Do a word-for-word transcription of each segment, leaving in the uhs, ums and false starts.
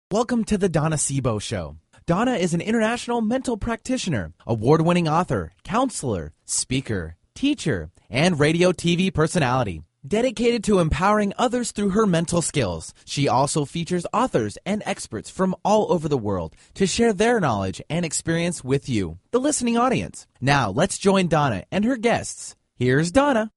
Welcome to the Donna Sebo Show. Donna is an international mental practitioner, award-winning author, counselor, speaker, teacher, and radio T V personality. Dedicated to empowering others through her mental skills, she also features authors and experts from all over the world to share their knowledge and experience with you, the listening audience. Now, let's join Donna and her guests. Here's Donna.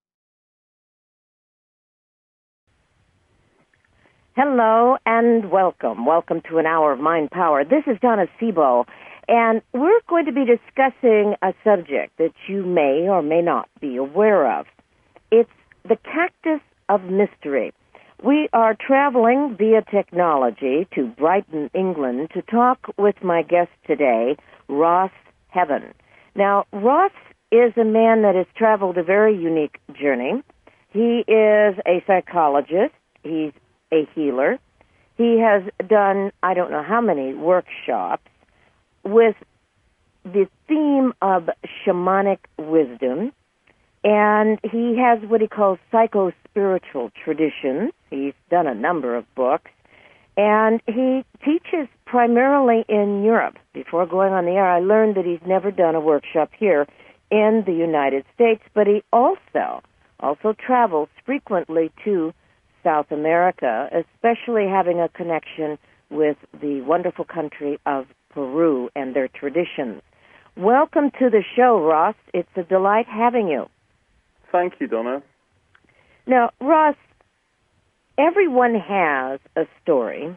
Hello and welcome. Welcome to an hour of Mind Power. This is Donna Sebo, and we're going to be discussing a subject that you may or may not be aware of. It's the cactus of mystery. We are traveling via technology to Brighton, England, to talk with my guest today, Ross Heaven. Now, Ross is a man that has traveled a very unique journey. He is a psychologist. He's a healer. He has done, I don't know how many workshops with the theme of shamanic wisdom, and he has what he calls psycho-spiritual traditions. He's done a number of books, and he teaches primarily in Europe. Before going on the air, I learned that he's never done a workshop here in the United States, but he also, also travels frequently to South America, especially having a connection with the wonderful country of Peru and their traditions. Welcome to the show, Ross. It's a delight having you. Thank you, Donna. Now, Ross, everyone has a story.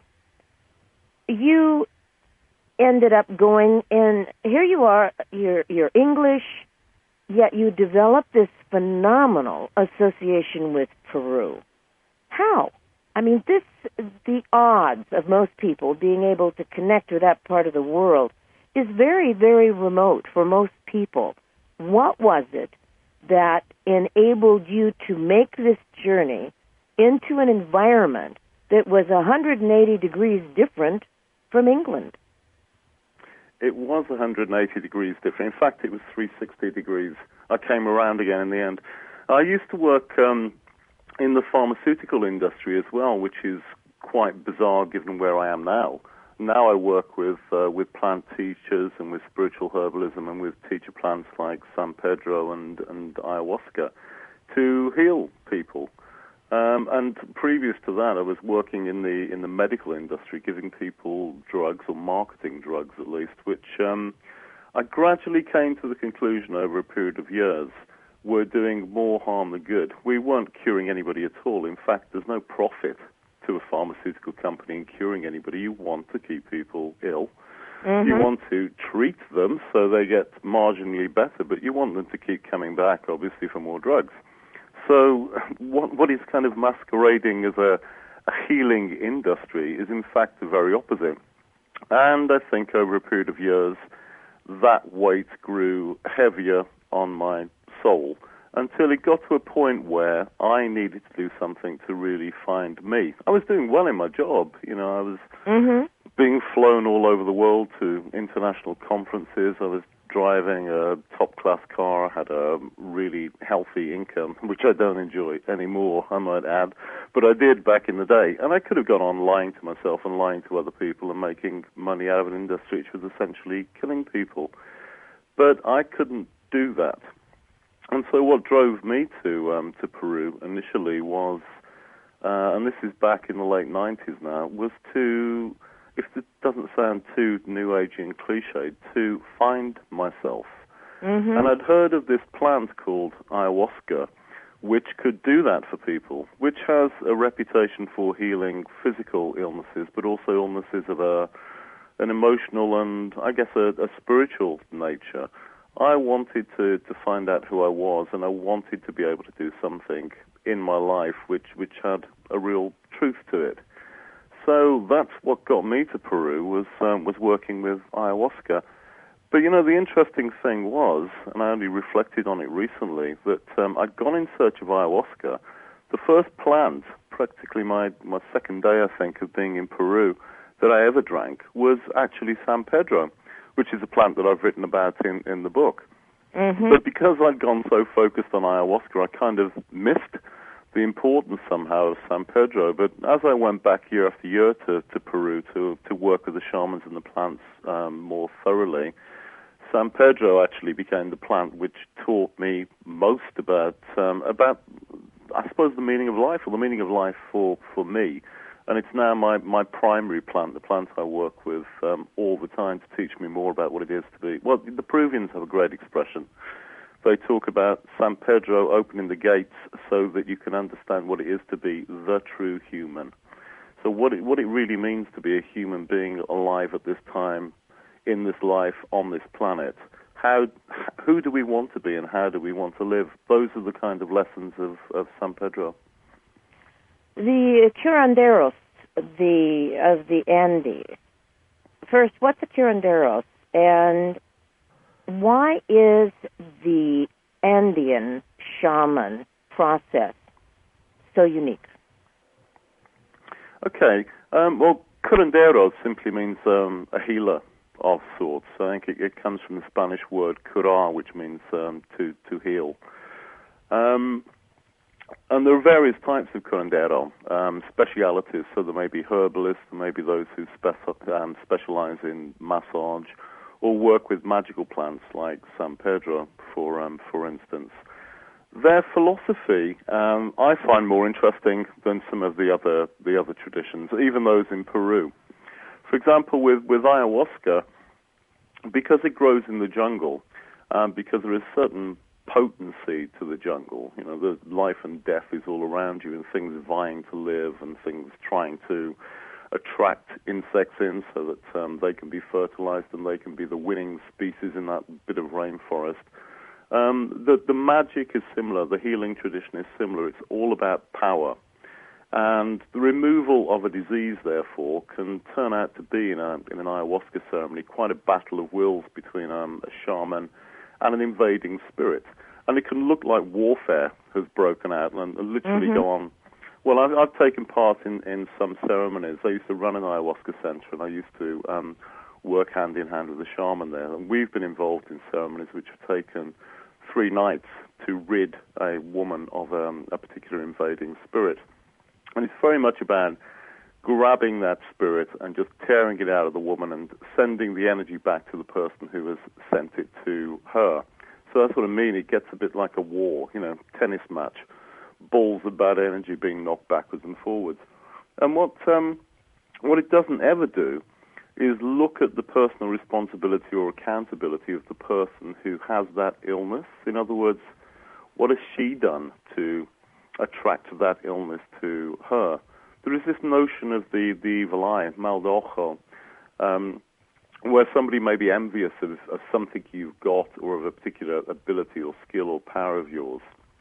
You ended up going in, here you are, you're, you're English, yet you developed this phenomenal association with Peru. How? I mean, this, the odds of most people being able to connect with that part of the world is very, very remote for most people. What was it that enabled you to make this journey into an environment that was one hundred eighty degrees different from England? It was one hundred eighty degrees different. In fact, it was three hundred sixty degrees. I came around again in the end. I used to work Um, in the pharmaceutical industry as well, which is quite bizarre given where I am now. Now I work with uh, with plant teachers and with spiritual herbalism and with teacher plants like San Pedro and, and ayahuasca to heal people. Um, and previous to that, I was working in the in the medical industry, giving people drugs or marketing drugs at least, which um, I gradually came to the conclusion over a period of years were doing more harm than good. We weren't curing anybody at all. In fact, there's no profit to a pharmaceutical company in curing anybody. You want to keep people ill. Mm-hmm. You want to treat them so they get marginally better, but you want them to keep coming back, obviously, for more drugs. So what, what is kind of masquerading as a, a healing industry is, in fact, the very opposite. And I think over a period of years, that weight grew heavier on my soul until it got to a point where I needed to do something to really find me. I was doing well in my job. You know, I was mm-hmm. being flown all over the world to international conferences. I was driving a top-class car. I had a really healthy income, which I don't enjoy anymore, I might add. But I did back in the day. And I could have gone on lying to myself and lying to other people and making money out of an industry which was essentially killing people. But I couldn't do that. And so what drove me to um, to Peru initially was, uh, and this is back in the late nineties now, was to, if it doesn't sound too New Age and cliched, to find myself. Mm-hmm. And I'd heard of this plant called ayahuasca, which could do that for people, which has a reputation for healing physical illnesses, but also illnesses of a an emotional and, I guess, a, a spiritual nature. I wanted to, to find out who I was, and I wanted to be able to do something in my life which, which had a real truth to it. So that's what got me to Peru, was um, was working with ayahuasca. But, you know, the interesting thing was, and I only reflected on it recently, that um, I'd gone in search of ayahuasca. The first plant, practically my, my second day, I think, of being in Peru, that I ever drank was actually San Pedro, which is a plant that I've written about in, in the book. Mm-hmm. But because I'd gone so focused on ayahuasca, I kind of missed the importance somehow of San Pedro. But as I went back year after year to, to Peru to, to work with the shamans and the plants um, more thoroughly, San Pedro actually became the plant which taught me most about, um, about I suppose, the meaning of life, or the meaning of life for, for me. And it's now my, my primary plant, the plant I work with um, all the time to teach me more about what it is to be. Well, the Peruvians have a great expression. They talk about San Pedro opening the gates so that you can understand what it is to be the true human. So what it, what it really means to be a human being alive at this time, in this life, on this planet. How, who do we want to be and how do we want to live? Those are the kind of lessons of, of San Pedro. The curanderos the, of the Andes. First, what's a curanderos? And why is the Andean shaman process so unique? Okay. Um, well, curanderos simply means um, a healer of sorts. I think it, it comes from the Spanish word curar, which means um, to, to heal. Um, and there are various types of curandero, um, specialities. So there may be herbalists, there may be those who spec- um, specialize in massage, or work with magical plants like San Pedro, for um, for instance. Their philosophy um, I find more interesting than some of the other the other traditions, even those in Peru. For example, with, with ayahuasca, because it grows in the jungle, um, because there is certain potency to the jungle, you know, the life and death is all around you, and things vying to live, and things trying to attract insects in so that um, they can be fertilized and they can be the winning species in that bit of rainforest. Um, the, the magic is similar, the healing tradition is similar. It's all about power. And the removal of a disease, therefore, can turn out to be, in, a, in an ayahuasca ceremony, quite a battle of wills between um, a shaman and an invading spirit. And it can look like warfare has broken out and, and literally mm-hmm. go on. Well, I've, I've taken part in, in some ceremonies. I used to run an ayahuasca center, and I used to um, work hand in hand with the shaman there. And we've been involved in ceremonies which have taken three nights to rid a woman of um, a particular invading spirit. And it's very much about grabbing that spirit and just tearing it out of the woman and sending the energy back to the person who has sent it to her. So that's what I mean. It gets a bit like a war, you know, tennis match. Balls of bad energy being knocked backwards and forwards. And what um, what it doesn't ever do is look at the personal responsibility or accountability of the person who has that illness. In other words, what has she done to attract that illness to her? There is this notion of the, the evil eye, mal de ojo, um, where somebody may be envious of, of something you've got or of a particular ability or skill or power of yours.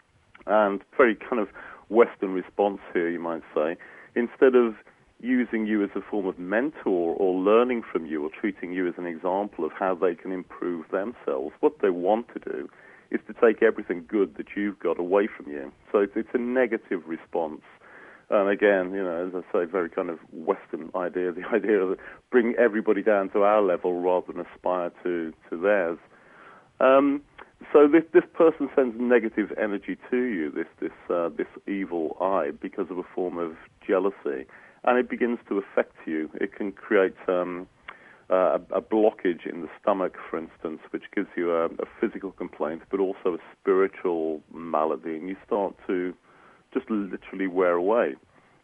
And very kind of Western response here, you might say. Instead of using you as a form of mentor or learning from you or treating you as an example of how they can improve themselves, what they want to do is to take everything good that you've got away from you. So it's, it's a negative response. And again, you know, as I say, very kind of Western idea, the idea of bring everybody down to our level rather than aspire to, to theirs. Um, so this this person sends negative energy to you, this this uh, this evil eye, because of a form of jealousy, and it begins to affect you. It can create um, uh, a, a blockage in the stomach, for instance, which gives you a, a physical complaint, but also a spiritual malady, and you start to just literally wear away.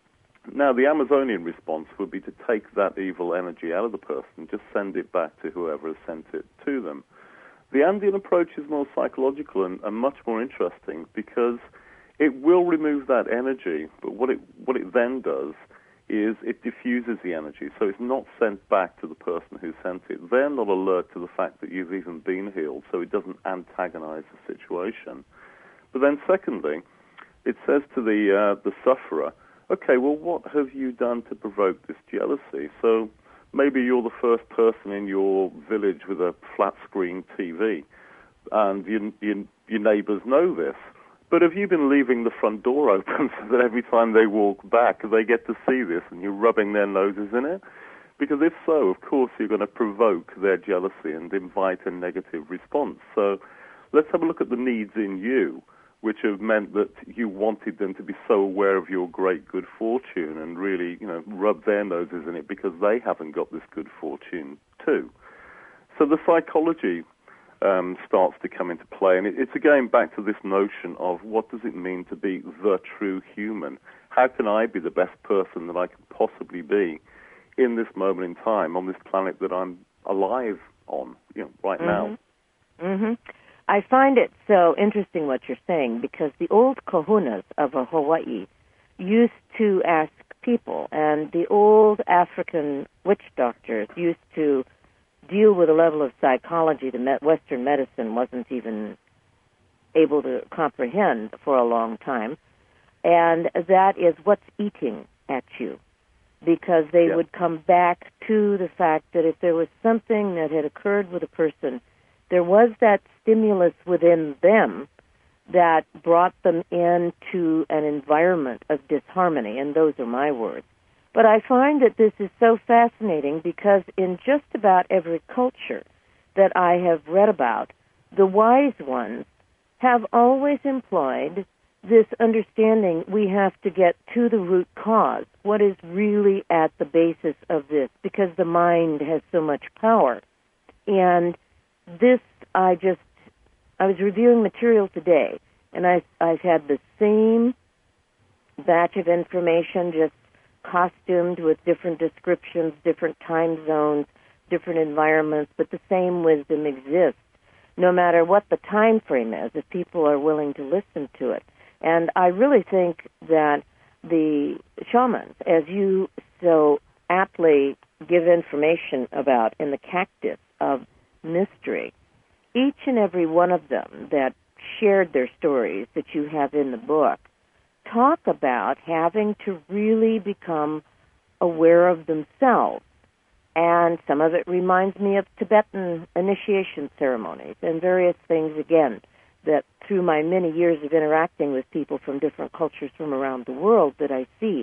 Now, the Amazonian response would be to take that evil energy out of the person, just send it back to whoever has sent it to them. The Andean approach is more psychological and, and much more interesting because it will remove that energy, but what it what it then does is it diffuses the energy, so it's not sent back to the person who sent it. They're not alert to the fact that you've even been healed, so it doesn't antagonize the situation. But then secondly, it says to the uh, the sufferer, okay, well, what have you done to provoke this jealousy? So maybe you're the first person in your village with a flat-screen T V, and you, you, your neighbors know this. But have you been leaving the front door open so that every time they walk back, they get to see this and you're rubbing their noses in it? Because if so, of course, you're going to provoke their jealousy and invite a negative response. So let's have a look at the needs in you which have meant that you wanted them to be so aware of your great good fortune and really, you know, rub their noses in it because they haven't got this good fortune too. So the psychology um, starts to come into play, and it, it's again back to this notion of what does it mean to be the true human? How can I be the best person that I can possibly be in this moment in time on this planet that I'm alive on, you know, right mm-hmm. now? Mm-hmm. I find it so interesting what you're saying because the old kahunas of Hawaii used to ask people, and the old African witch doctors used to deal with a level of psychology that Western medicine wasn't even able to comprehend for a long time, and that is what's eating at you, because they yeah. would come back to the fact that if there was something that had occurred with a person, there was that stimulus within them that brought them into an environment of disharmony, and those are my words. But I find that this is so fascinating because in just about every culture that I have read about, the wise ones have always employed this understanding we have to get to the root cause, what is really at the basis of this, because the mind has so much power. And this, I just, I was reviewing material today, and I, I've had the same batch of information, just costumed with different descriptions, different time zones, different environments, but the same wisdom exists, no matter what the time frame is, if people are willing to listen to it. And I really think that the shamans, as you so aptly give information about in the Cactus of Mystery, each and every one of them that shared their stories that you have in the book talk about having to really become aware of themselves. And some of it reminds me of Tibetan initiation ceremonies and various things, again, that through my many years of interacting with people from different cultures from around the world that I see.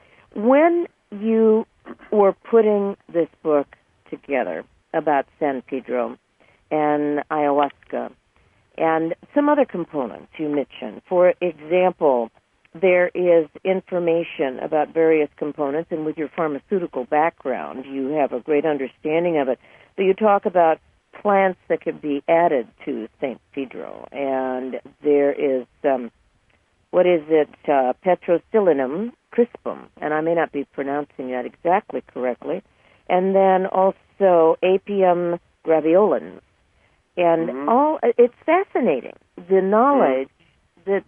When you were putting this book together about San Pedro and ayahuasca and some other components you mentioned, for example, there is information about various components, and with your pharmaceutical background, you have a great understanding of it. But you talk about plants that could be added to Saint Pedro, and there is, um, what is it, uh, Petroselinum crispum, and I may not be pronouncing that exactly correctly, and then also Apium graveolens. And mm-hmm. all, it's fascinating, the knowledge mm-hmm. that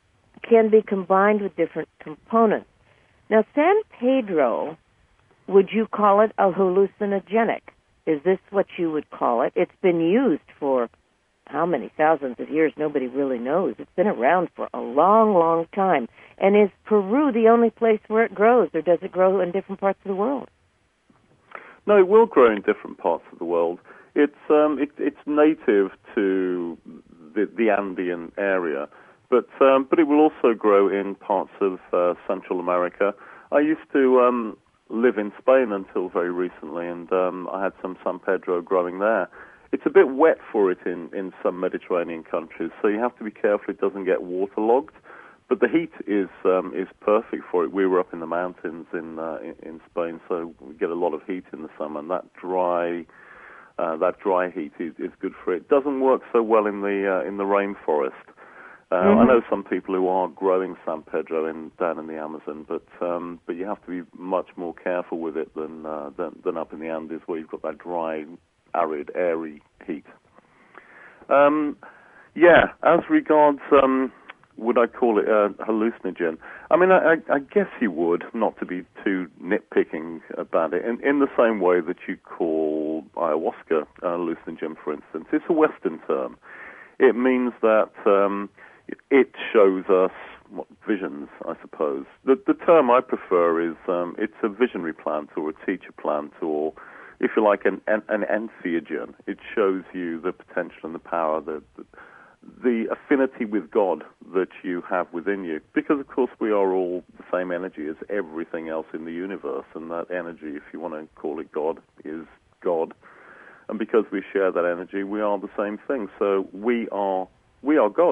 can be combined with different components. Now, San Pedro, would you call it a hallucinogenic? Is this what you would call it? It's been used for how many thousands of years? Nobody really knows. It's been around for a long, long time. And is Peru the only place where it grows, or does it grow in different parts of the world? No, it will grow in different parts of the world. It's um, it, it's native to the, the Andean area, but um, but it will also grow in parts of uh, Central America. I used to um, live in Spain until very recently, and um, I had some San Pedro growing there. It's a bit wet for it in, in some Mediterranean countries, so you have to be careful it doesn't get waterlogged. But the heat is um, is perfect for it. We were up in the mountains in, uh, in in Spain, so we get a lot of heat in the summer, and that dry uh, that dry heat is, is good for it. Doesn't work so well in the uh, in the rainforest. Uh, mm-hmm. I know some people who are growing San Pedro in down in the Amazon, but um, but you have to be much more careful with it than, uh, than than up in the Andes, where you've got that dry, arid, airy heat. Um, yeah, as regards. Um, Would I call it a hallucinogen? I mean, I, I guess you would, not to be too nitpicking about it, in, in the same way that you call ayahuasca a hallucinogen, for instance. It's a Western term. It means that um, it shows us what, visions, I suppose. The, the term I prefer is um, it's a visionary plant or a teacher plant, or, if you like, an, an, an entheogen. It shows you the potential and the power, the, the the affinity with God that you have within you. Because, of course, we are all the same energy as everything else in the universe, and that energy, if you want to call it God, is God. And because we share that energy, we are the same thing. So we are we are gods.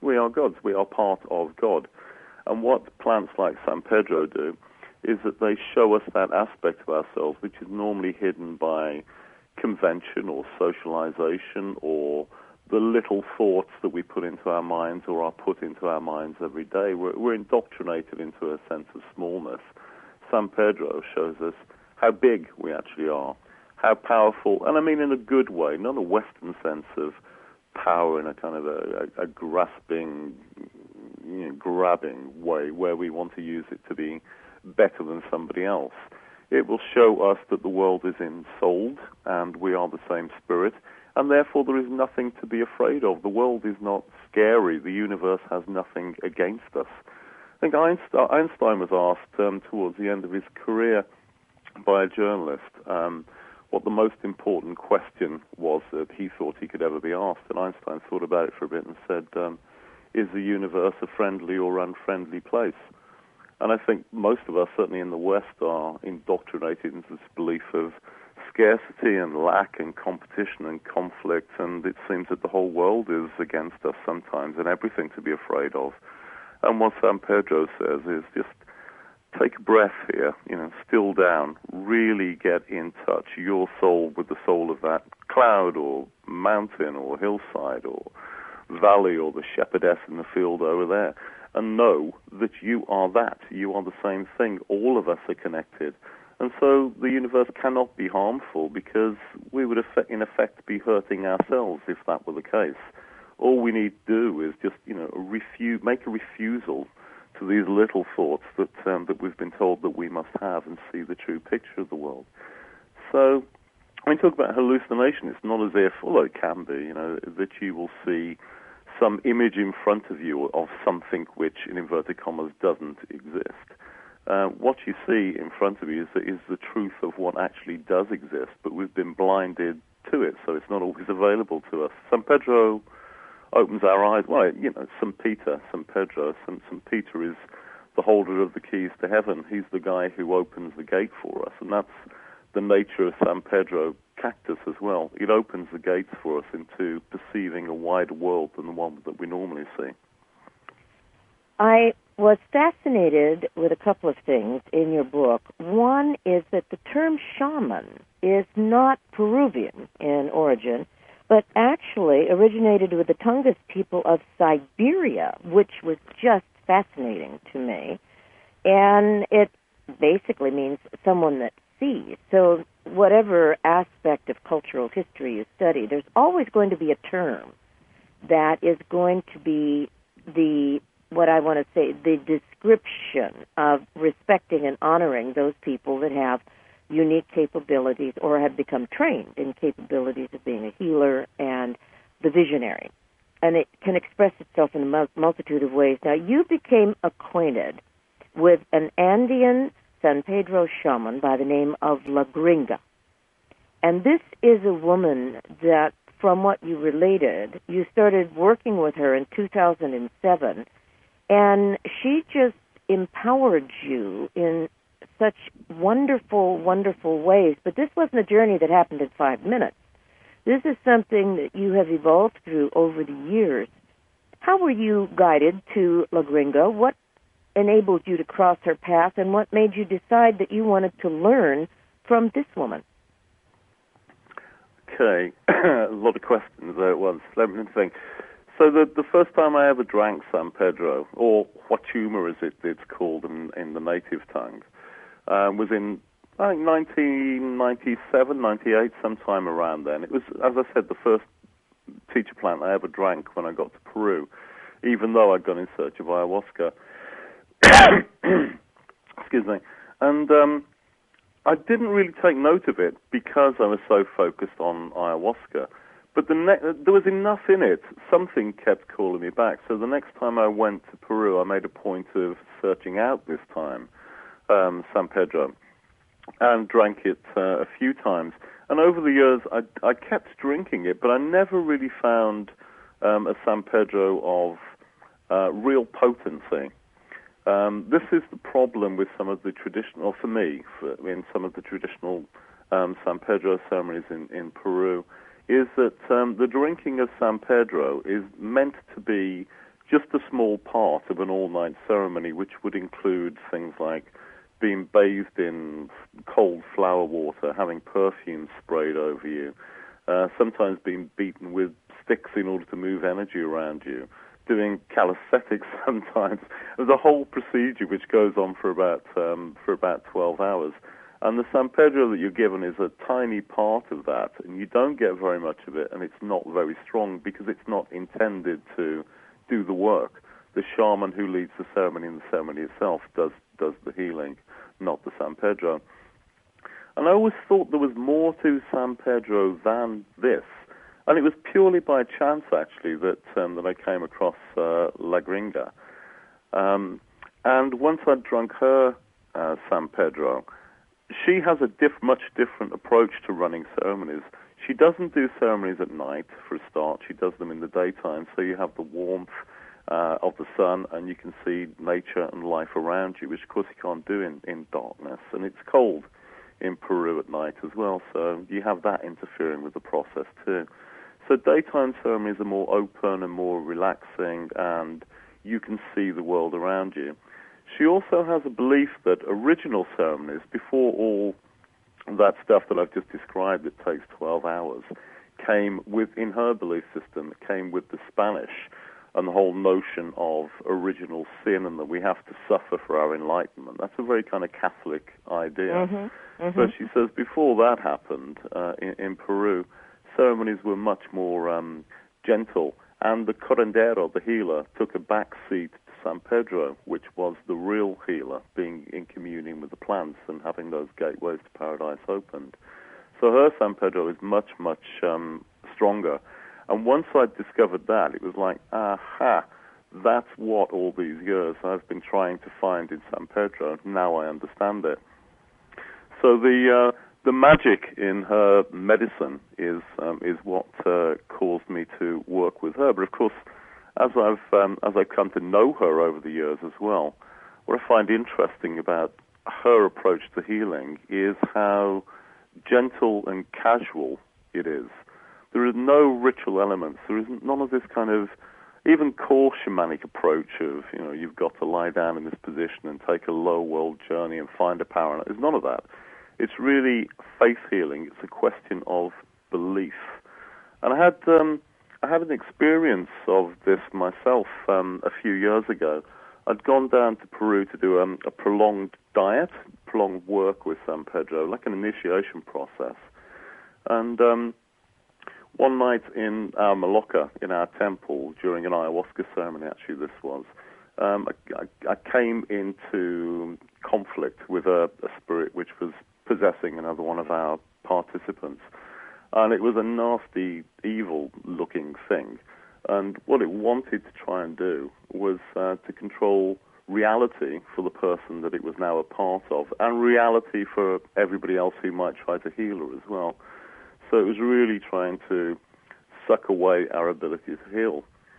We are gods. We are part of God. And what plants like San Pedro do is that they show us that aspect of ourselves which is normally hidden by convention or socialization or the little thoughts that we put into our minds or are put into our minds every day. We're, we're indoctrinated into a sense of smallness. San Pedro shows us how big we actually are, how powerful, and I mean in a good way, not a Western sense of power in a kind of a, a, a grasping, you know, grabbing way where we want to use it to be better than somebody else. It will show us that the world is ensouled and we are the same spirit, and therefore there is nothing to be afraid of. The world is not scary. The universe has nothing against us. I think Einstein, Einstein was asked um, towards the end of his career by a journalist um, what the most important question was that he thought he could ever be asked. And Einstein thought about it for a bit and said, um, is the universe a friendly or unfriendly place? And I think most of us, certainly in the West, are indoctrinated into this belief of scarcity and lack and competition and conflict, and it seems that the whole world is against us sometimes and everything to be afraid of. And what San Pedro says is just take a breath here, you know, still down, really get in touch, your soul with the soul of that cloud or mountain or hillside or valley or the shepherdess in the field over there, and know that you are that. You are the same thing. All of us are connected. And so the universe cannot be harmful because we would, in effect, be hurting ourselves if that were the case. All we need to do is just, you know, refu- make a refusal to these little thoughts that um, that we've been told that we must have and see the true picture of the world. So when we talk about hallucination, it's not as if, although it can be, you know, that you will see some image in front of you of something which, in inverted commas, doesn't exist. Uh, what you see in front of you is the, is the truth of what actually does exist, but we've been blinded to it, so it's not always available to us. San Pedro opens our eyes. Well, you know, Saint Peter, Saint Pedro, Saint, Saint Peter is the holder of the keys to heaven. He's the guy who opens the gate for us, and that's the nature of San Pedro cactus as well. It opens the gates for us into perceiving a wider world than the one that we normally see. I was fascinated with a couple of things in your book. One is that the term shaman is not Peruvian in origin, but actually originated with the Tungus people of Siberia, which was just fascinating to me. And it basically means someone that sees. So whatever aspect of cultural history you study, there's always going to be a term that is going to be the, what I want to say, the description of respecting and honoring those people that have unique capabilities or have become trained in capabilities of being a healer and the visionary. And it can express itself in a multitude of ways. Now, you became acquainted with an Andean San Pedro shaman by the name of La Gringa. And this is a woman that, from what you related, you started working with her in two thousand seven, and she just empowered you in such wonderful, wonderful ways. But this wasn't a journey that happened in five minutes. This is something that you have evolved through over the years. How were you guided to La Gringa? What enabled you to cross her path, and what made you decide that you wanted to learn from this woman? Okay, a lot of questions there at once. Let me think. So the the first time I ever drank San Pedro, or Huachuma as it, it's called in, in the native tongue, um, was in, I think, nineteen ninety-seven, ninety-eight, sometime around then. It was, as I said, the first teacher plant I ever drank when I got to Peru, even though I'd gone in search of ayahuasca. Excuse me. And um, I didn't really take note of it because I was so focused on ayahuasca. But the ne- there was enough in it. Something kept calling me back. So the next time I went to Peru, I made a point of searching out this time um, San Pedro and drank it uh, a few times. And over the years, I, I kept drinking it, but I never really found um, a San Pedro of uh, real potency. Um, this is the problem with some of the traditional, or for me, for, in some of the traditional um, San Pedro ceremonies in, in Peru, is that um, the drinking of San Pedro is meant to be just a small part of an all-night ceremony, which would include things like being bathed in cold flower water, having perfume sprayed over you, uh, sometimes being beaten with sticks in order to move energy around you, doing calisthenics sometimes. There's a whole procedure which goes on for about um, for about twelve hours. And the San Pedro that you're given is a tiny part of that, and you don't get very much of it, and it's not very strong because it's not intended to do the work. The shaman who leads the ceremony and the ceremony itself does does the healing, not the San Pedro. And I always thought there was more to San Pedro than this. And it was purely by chance, actually, that um, that I came across uh, La Gringa. Um, and once I'd drunk her uh, San Pedro, she has a diff- much different approach to running ceremonies. She doesn't do ceremonies at night, for a start. She does them in the daytime, so you have the warmth uh, of the sun, and you can see nature and life around you, which, of course, you can't do in, in darkness. And it's cold in Peru at night as well, so you have that interfering with the process, too. So daytime ceremonies are more open and more relaxing, and you can see the world around you. She also has a belief that original ceremonies, before all that stuff that I've just described that takes twelve hours, came with, in her belief system, came with the Spanish and the whole notion of original sin and that we have to suffer for our enlightenment. That's a very kind of Catholic idea. Mm-hmm, mm-hmm. But she says before that happened uh, in, in Peru, ceremonies were much more um, gentle, and the curandero, the healer, took a back seat to San Pedro, which was the real healer, being in communion with the plants and having those gateways to paradise opened. So her San Pedro is much, much um, stronger. And once I discovered that, it was like, aha, that's what all these years I've been trying to find in San Pedro. Now I understand it. So the uh, the magic in her medicine is um, is what uh, caused me to work with her. But of course, as I've um, as I've come to know her over the years as well, what I find interesting about her approach to healing is how gentle and casual it is. There is no ritual elements. There is none of this kind of even core shamanic approach of, you know, you've got to lie down in this position and take a low world journey and find a power. There's none of that. It's really faith healing. It's a question of belief. And I had um, I had an experience of this myself um, a few years ago. I'd gone down to Peru to do um, a prolonged diet, prolonged work with San Pedro, like an initiation process. And um, one night in our Maloca, in our temple, during an ayahuasca ceremony, actually this was, um, I, I, I came into conflict with a, a spirit which was possessing another one of our participants. And it was a nasty, evil-looking thing. And what it wanted to try and do was uh, to control reality for the person that it was now a part of, and reality for everybody else who might try to heal her as well. So it was really trying to suck away our ability to heal.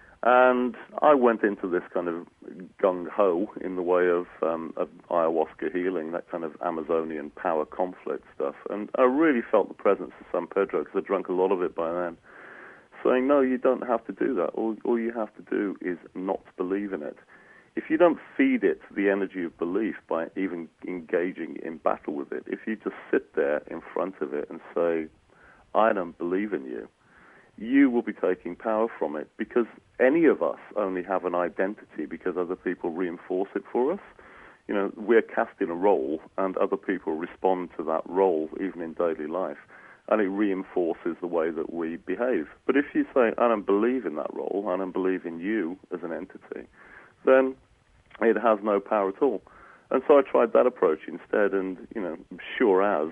And I went into this kind of gung-ho in the way of, um, of ayahuasca healing, that kind of Amazonian power conflict stuff. And I really felt the presence of San Pedro, because I'd drunk a lot of it by then, saying, no, you don't have to do that. All, all you have to do is not believe in it. If you don't feed it the energy of belief by even engaging in battle with it, if you just sit there in front of it and say, I don't believe in you, you will be taking power from it, because any of us only have an identity because other people reinforce it for us. You know, we're cast in a role, and other people respond to that role, even in daily life, and it reinforces the way that we behave. But if you say, I don't believe in that role, I don't believe in you as an entity, then it has no power at all. And so I tried that approach instead, and, you know, sure as,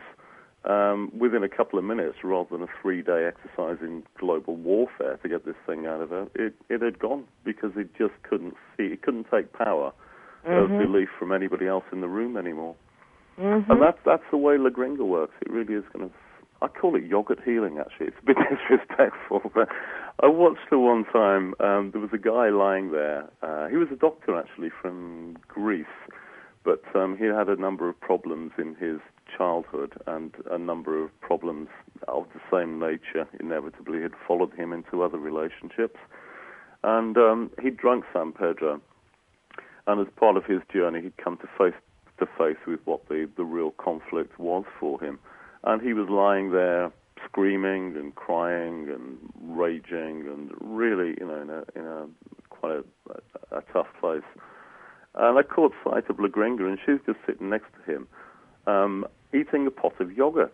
Um, within a couple of minutes, rather than a three-day exercise in global warfare to get this thing out of her, it, it had gone, because it just couldn't see, it couldn't take power mm-hmm. of belief from anybody else in the room anymore. Mm-hmm. And that's, that's the way La Gringa works. It really is kind of, I call it yogurt healing, actually. It's a bit disrespectful, but I watched her one time. Um, there was a guy lying there. Uh, he was a doctor, actually, from Greece, but um, he had a number of problems in his childhood, and a number of problems of the same nature inevitably had followed him into other relationships. And um, he'd drunk San Pedro, and as part of his journey, he'd come to face to face with what the, the real conflict was for him. And he was lying there screaming and crying and raging and really, you know, in a, in a quite a, a, a tough place. And I caught sight of La Gringa, and she was just sitting next to him, um, eating a pot of yogurt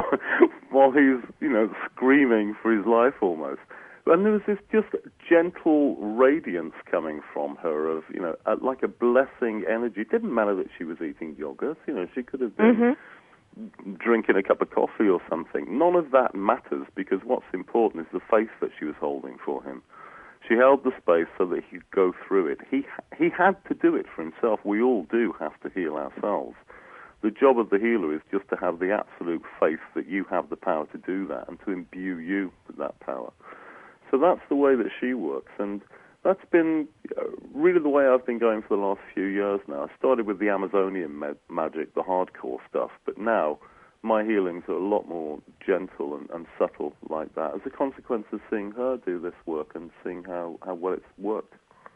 while he's, you know, screaming for his life almost. And there was this just gentle radiance coming from her of, you know, like a blessing energy. It didn't matter that she was eating yogurt. You know, she could have been mm-hmm. drinking a cup of coffee or something. None of that matters, because what's important is the faith that she was holding for him. She held the space so that he could go through it. He he had to do it for himself. We all do have to heal ourselves. The job of the healer is just to have the absolute faith that you have the power to do that and to imbue you with that power. So that's the way that she works, and that's been really the way I've been going for the last few years now. I started with the Amazonian ma- magic, the hardcore stuff, but now my healings are a lot more gentle and, and subtle like that, as a consequence of seeing her do this work and seeing how, how well it's worked.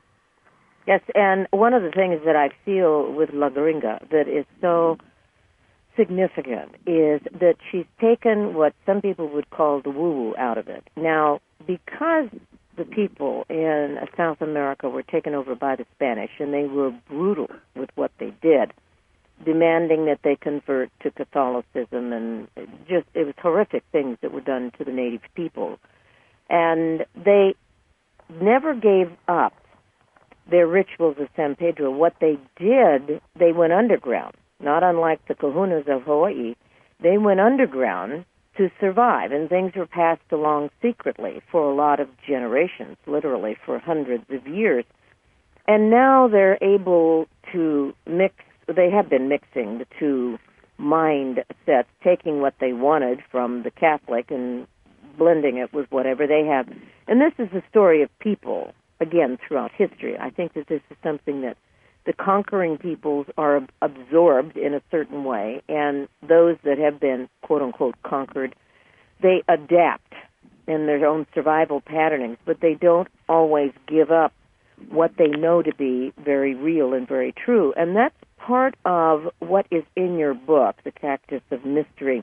Yes, and one of the things that I feel with La Gringa that is so significant is that she's taken what some people would call the woo-woo out of it. Now, because the people in South America were taken over by the Spanish, and they were brutal with what they did, demanding that they convert to Catholicism, and just, it was horrific things that were done to the native people. And they never gave up their rituals of San Pedro. What they did, they went underground. Not unlike the kahunas of Hawaii, they went underground to survive, and things were passed along secretly for a lot of generations, literally for hundreds of years. And now they're able to mix, they have been mixing the two mind sets, taking what they wanted from the Catholic and blending it with whatever they have. And this is the story of people, again, throughout history. I think that this is something that the conquering peoples are absorbed in a certain way, and those that have been, quote-unquote, conquered, they adapt in their own survival patternings, but they don't always give up what they know to be very real and very true. And that's part of what is in your book, The Cactus of Mystery.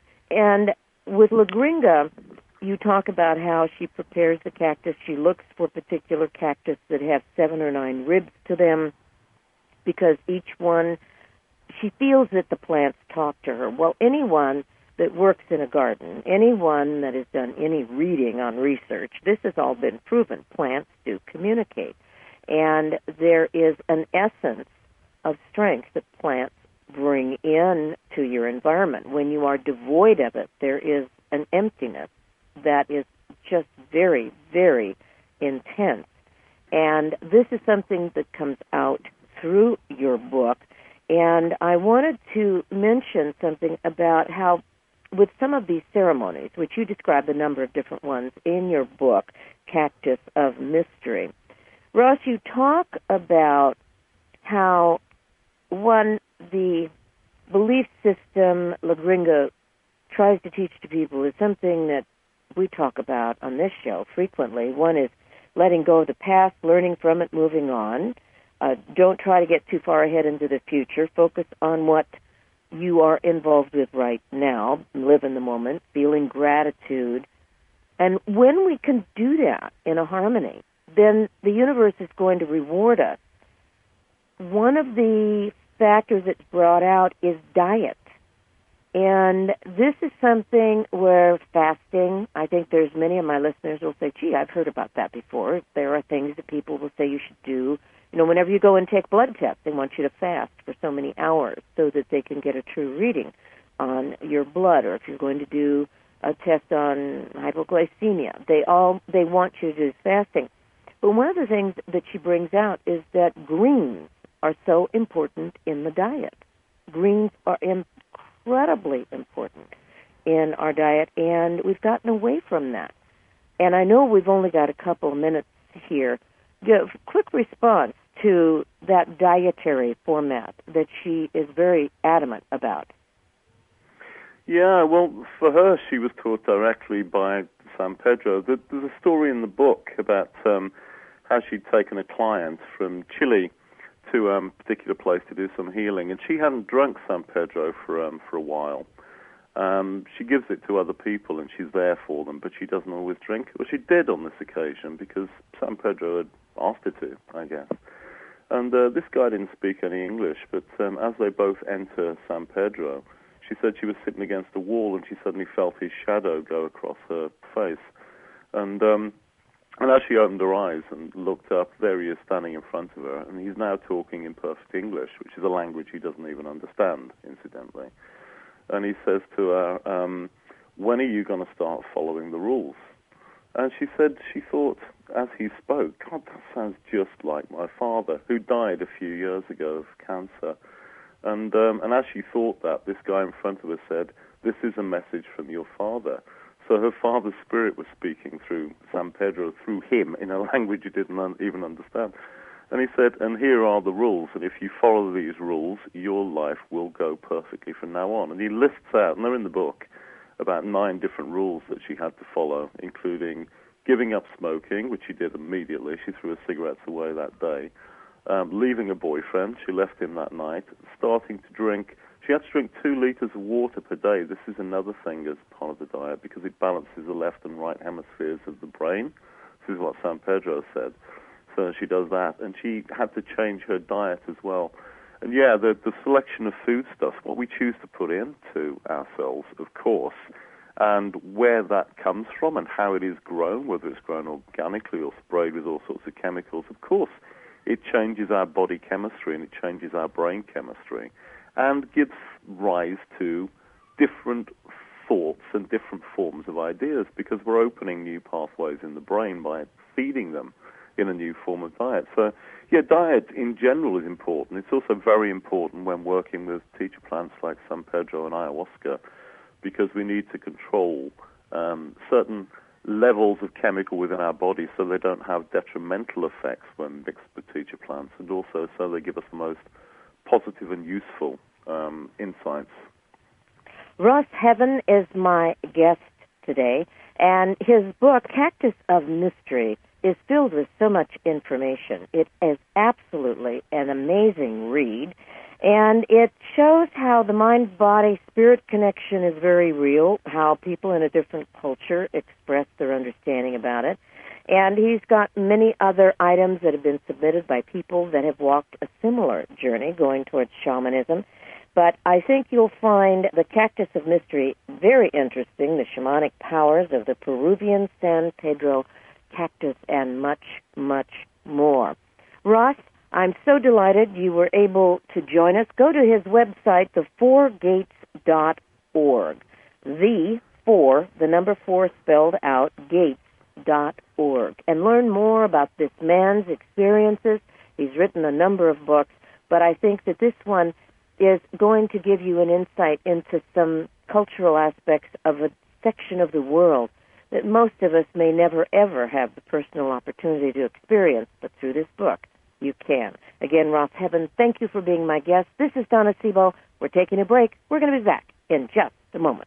And with La Gringa, you talk about how she prepares the cactus. She looks for particular cactus that have seven or nine ribs to them, because each one, she feels that the plants talk to her. Well, anyone that works in a garden, anyone that has done any reading on research, this has all been proven. Plants do communicate. And there is an essence of strength that plants bring in to your environment. When you are devoid of it, there is an emptiness that is just very, very intense. And this is something that comes out through your book, and I wanted to mention something about how with some of these ceremonies, which you describe a number of different ones in your book, Cactus of Mystery, Ross, you talk about how, one, the belief system La Gringa tries to teach to people is something that we talk about on this show frequently. One is letting go of the past, learning from it, moving on. Uh, don't try to get too far ahead into the future. Focus on what you are involved with right now. Live in the moment, feeling gratitude. And when we can do that in a harmony, then the universe is going to reward us. One of the factors that's brought out is diet. And this is something where fasting, I think there's many of my listeners will say, gee, I've heard about that before. There are things that people will say you should do. You know, whenever you go and take blood tests, they want you to fast for so many hours so that they can get a true reading on your blood. Or if you're going to do a test on hypoglycemia, they all they want you to do fasting. But one of the things that she brings out is that greens are so important in the diet. Greens are incredibly important in our diet, and we've gotten away from that. And I know we've only got a couple of minutes here. Give quick response to that dietary format that she is very adamant about. Yeah, well, for her, she was taught directly by San Pedro. There's a story in the book about um, how she'd taken a client from Chile to um, a particular place to do some healing, and she hadn't drunk San Pedro for um, for a while. Um, she gives it to other people, and she's there for them, but she doesn't always drink it. Well, she did on this occasion because San Pedro had asked her to, I guess. And uh, this guy didn't speak any English, but um, as they both enter San Pedro, she said she was sitting against a wall, and she suddenly felt his shadow go across her face. And um, and as she opened her eyes and looked up, there he is standing in front of her, and he's now talking in perfect English, which is a language he doesn't even understand, incidentally. And he says to her, um, when are you going to start following the rules? And she said she thought, as he spoke, God, that sounds just like my father, who died a few years ago of cancer. And um, and as she thought that, this guy in front of her said, this is a message from your father. So her father's spirit was speaking through San Pedro, through him, in a language he didn't un- even understand. And he said, and here are the rules, and if you follow these rules, your life will go perfectly from now on. And he lists out, and they're in the book, about nine different rules that she had to follow, including giving up smoking, which she did immediately. She threw her cigarettes away that day. Um, leaving a boyfriend, she left him that night. Starting to drink, she had to drink two liters of water per day. This is another thing as part of the diet because it balances the left and right hemispheres of the brain. This is what San Pedro said. So she does that, and she had to change her diet as well. And yeah, the, the selection of foodstuffs, what we choose to put into ourselves, of course, and where that comes from and how it is grown, whether it's grown organically or sprayed with all sorts of chemicals, of course, it changes our body chemistry and it changes our brain chemistry and gives rise to different thoughts and different forms of ideas because we're opening new pathways in the brain by feeding them in a new form of diet. So, yeah, diet in general is important. It's also very important when working with teacher plants like San Pedro and ayahuasca because we need to control um, certain levels of chemical within our body so they don't have detrimental effects when mixed with teacher plants, and also so they give us the most positive and useful um, insights. Ross Heaven is my guest today, and his book, Cactus of Mystery, is filled with so much information. It is absolutely an amazing read, and it shows how the mind-body-spirit connection is very real, how people in a different culture express their understanding about it. And he's got many other items that have been submitted by people that have walked a similar journey going towards shamanism. But I think you'll find the Cactus of Mystery very interesting, the shamanic powers of the Peruvian San Pedro cactus, and much, much more. Ross, I'm so delighted you were able to join us. Go to his website, the four gates dot org. The four, the number four spelled out, gates dot org, and learn more about this man's experiences. He's written a number of books, but I think that this one is going to give you an insight into some cultural aspects of a section of the world that most of us may never, ever have the personal opportunity to experience, but through this book, you can. Again, Ross Heaven, thank you for being my guest. This is Donna Sebo. We're taking a break. We're going to be back in just a moment.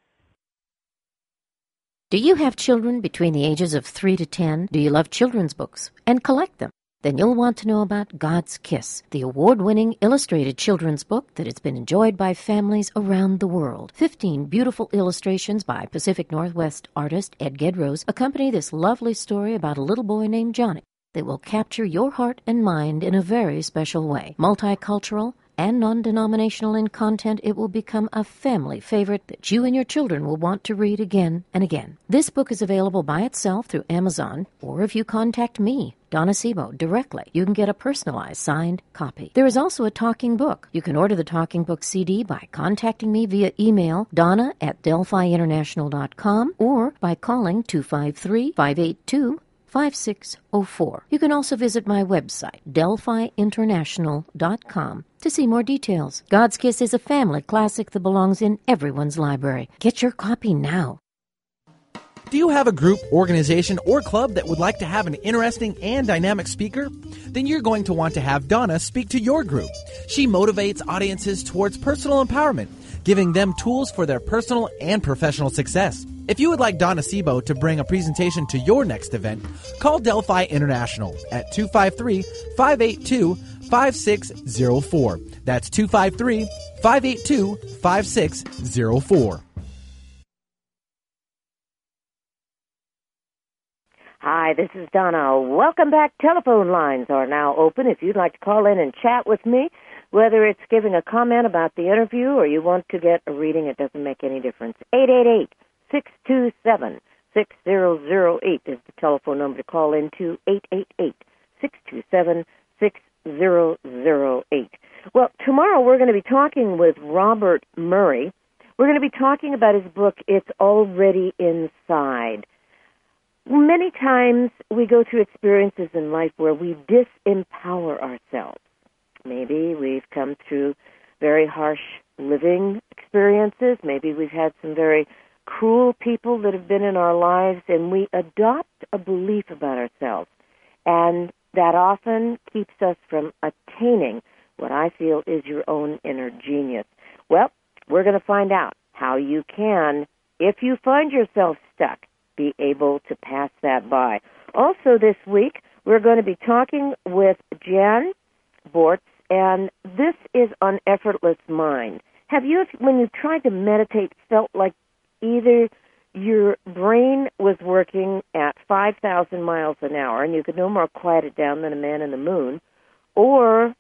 Do you have children between the ages of three to ten? Do you love children's books and collect them? Then you'll want to know about God's Kiss, the award-winning illustrated children's book that has been enjoyed by families around the world. Fifteen beautiful illustrations by Pacific Northwest artist Ed Gedrose accompany this lovely story about a little boy named Johnny that will capture your heart and mind in a very special way. Multicultural and non-denominational in content, it will become a family favorite that you and your children will want to read again and again. This book is available by itself through Amazon, or if you contact me, Donna Sebo, directly, you can get a personalized signed copy. There is also a talking book. You can order the talking book C D by contacting me via email, donna at delphi international dot com, or by calling two five three, five eight two, five six zero four. You can also visit my website, delphi international dot com, to see more details. God's Kiss is a family classic that belongs in everyone's library. Get your copy now. Do you have a group, organization, or club that would like to have an interesting and dynamic speaker? Then you're going to want to have Donna speak to your group. She motivates audiences towards personal empowerment, giving them tools for their personal and professional success. If you would like Donna Sebo to bring a presentation to your next event, call Delphi International at two five three, five eight two, five six zero four. That's two five three, five eight two, five six zero four. Hi, this is Donna. Welcome back. Telephone lines are now open if you'd like to call in and chat with me. Whether it's giving a comment about the interview or you want to get a reading, it doesn't make any difference. eight eight eight, six two seven, six zero zero eight is the telephone number to call into, eight eight eight, six two seven, six zero zero eight. Well, tomorrow we're going to be talking with Robert Murray. We're going to be talking about his book, It's Already Inside. Many times we go through experiences in life where we disempower ourselves. Maybe we've come through very harsh living experiences. Maybe we've had some very cruel people that have been in our lives, and we adopt a belief about ourselves. And that often keeps us from attaining what I feel is your own inner genius. Well, we're going to find out how you can, if you find yourself stuck, be able to pass that by. Also this week, we're going to be talking with Jan Bortz, and this is on Effortless Mind. Have you, when you tried to meditate, felt like either your brain was working at five thousand miles an hour and you could no more quiet it down than a man in the moon, or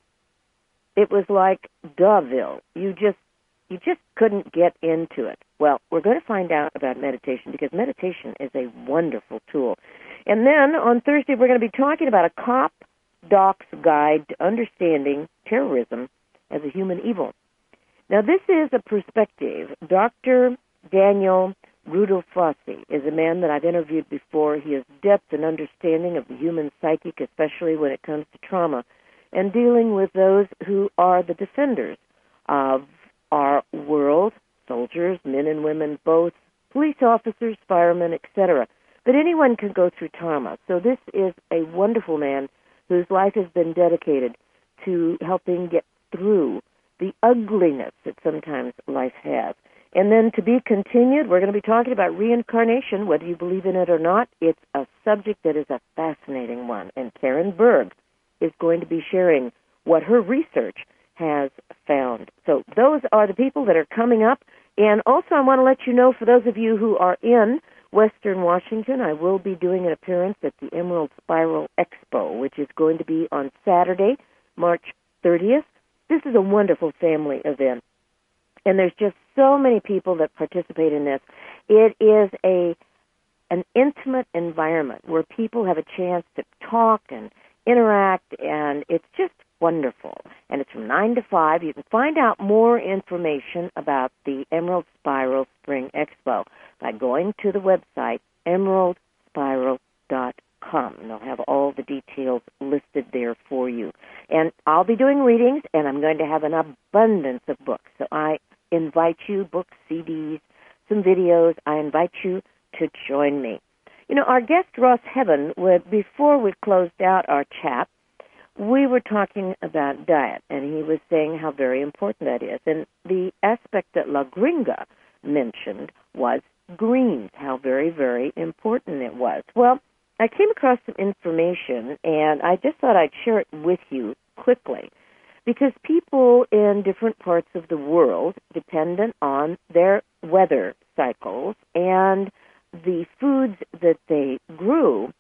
it was like Duville. You just You just couldn't get into it. Well, we're going to find out about meditation because meditation is a wonderful tool. And then on Thursday, we're going to be talking about a cop doc's guide to understanding terrorism as a human evil. Now, this is a perspective. Doctor Daniel Rudolphosi is a man that I've interviewed before. He has depth and understanding of the human psychic, especially when it comes to trauma, and dealing with those who are the defenders of our world, soldiers, men and women both, police officers, firemen, et cetera. But anyone can go through trauma. So this is a wonderful man whose life has been dedicated to helping get through the ugliness that sometimes life has. And then to be continued, we're going to be talking about reincarnation, whether you believe in it or not. It's a subject that is a fascinating one. And Karen Berg is going to be sharing what her research has found. So those are the people that are coming up. And also I want to let you know, for those of you who are in Western Washington, I will be doing an appearance at the Emerald Spiral Expo, which is going to be on Saturday, March thirtieth. This is a wonderful family event. And there's just so many people that participate in this. It is a an intimate environment where people have a chance to talk and interact, and it's just wonderful. And it's from nine to five. You can find out more information about the Emerald Spiral Spring Expo by going to the website emerald spiral dot com. And they'll have all the details listed there for you. And I'll be doing readings, and I'm going to have an abundance of books. So I invite you, books, C Ds, some videos. I invite you to join me. You know, our guest, Ross Heaven, would, before we closed out our chat, we were talking about diet, and he was saying how very important that is. And the aspect that La Gringa mentioned was greens, how very, very important it was. Well, I came across some information, and I just thought I'd share it with you quickly, because people in different parts of the world, dependent on their weather cycles and the foods that they grew,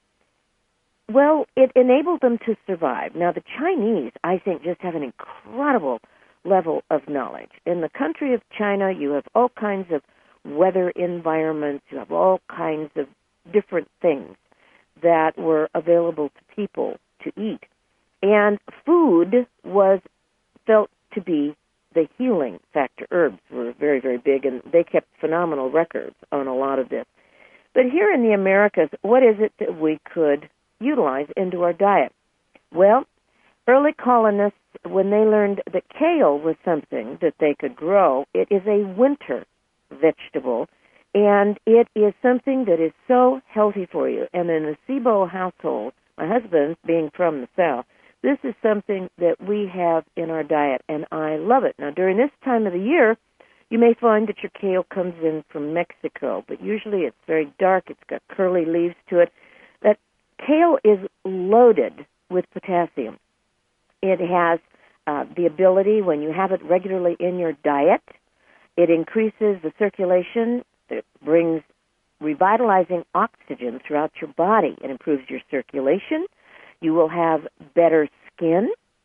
well, it enabled them to survive. Now, the Chinese, I think, just have an incredible level of knowledge. In the country of China, you have all kinds of weather environments. You have all kinds of different things that were available to people to eat. And food was felt to be the healing factor. Herbs were very, very big, and they kept phenomenal records on a lot of this. But here in the Americas, what is it that we could utilize into our diet? Well, early colonists, when they learned that kale was something that they could grow, it is a winter vegetable, and it is something that is so healthy for you. And in the Sebo household, my husband being from the South, this is something that we have in our diet, and I love it. Now, during this time of the year, You may find that your kale comes in from Mexico, but usually it's very dark. It's got curly leaves to it. That kale is loaded with potassium. It has uh, the ability, when you have it regularly in your diet, it increases the circulation. It brings revitalizing oxygen throughout your body. It improves your circulation. You will have better skin,